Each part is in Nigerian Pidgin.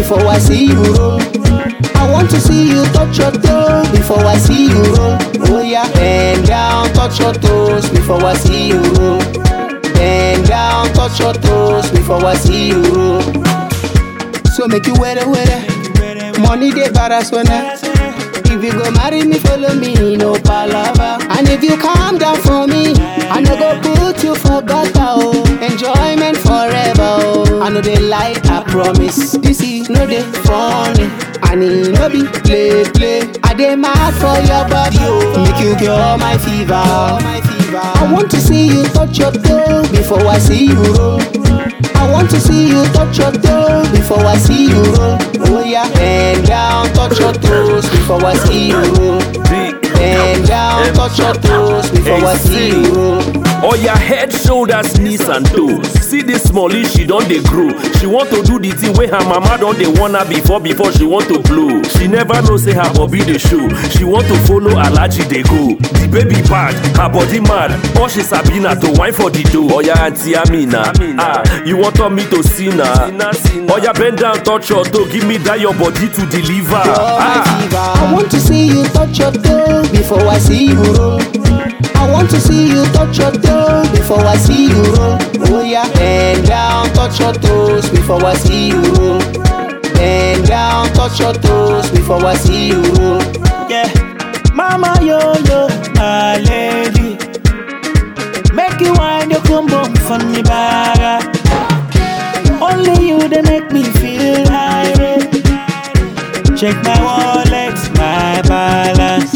before I see you roll. I want to see you touch your toe before I see you roll. Oh yeah, bend down, touch your toes before I see you roll. Bend down, touch your toes before I see you roll. So make you wear it. Money they barras when if you go marry me, follow me, no palava. And if you calm down for me, I no go put you for gutter, oh. Enjoyment forever, oh. I know they like, I promise. This is no they funny. I need no be play. I dey mad for your body, oh. Make you cure my fever. I want to see you touch your toe before I see you roll. I want to see you touch your toe before I see you roll. Oh yeah, bend down, touch your toes before I see you roll. Bend down, touch your toes before I see you roll. Oh yeah, head, shoulders, knees and toes. See this smallie, she don dey grow. She want to do the thing where her mama don dey want her before she want to blow. She never know say her body dey show. She want to follow Alhaji dey go. The baby bad, her body mad. All she sabi na to whine for the dough. Oh yeah, Auntie Amina, you want me to see na? Oh yeah, bend down, touch your toe. Give me that your body to deliver. I want to see you touch your toe before I see you roll. I want to see you touch your toe before I see you roll. Oh yeah, bend down, touch your toes before I see you roll. Bend down, touch your toes before I see you roll. Yeah, mama yo, my lady. Make you wind your combo from the bar. Only you they make me feel irate. Check my wallet, my balance.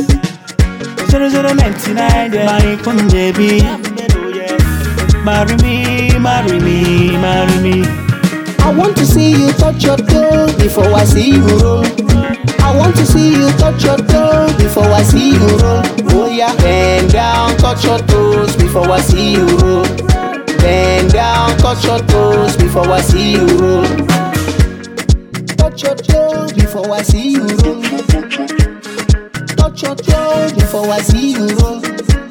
0099, yeah. My Punjabi. Marry me, marry me, marry me. I want to see you touch your toe before I see you roll. I want to see you touch your toe before I see you roll. Oh yeah, bend down, touch your toes before I see you roll. Bend down, touch your toes before I see you roll. Touch your toes before I see you roll. Touch your toes before I see you roll.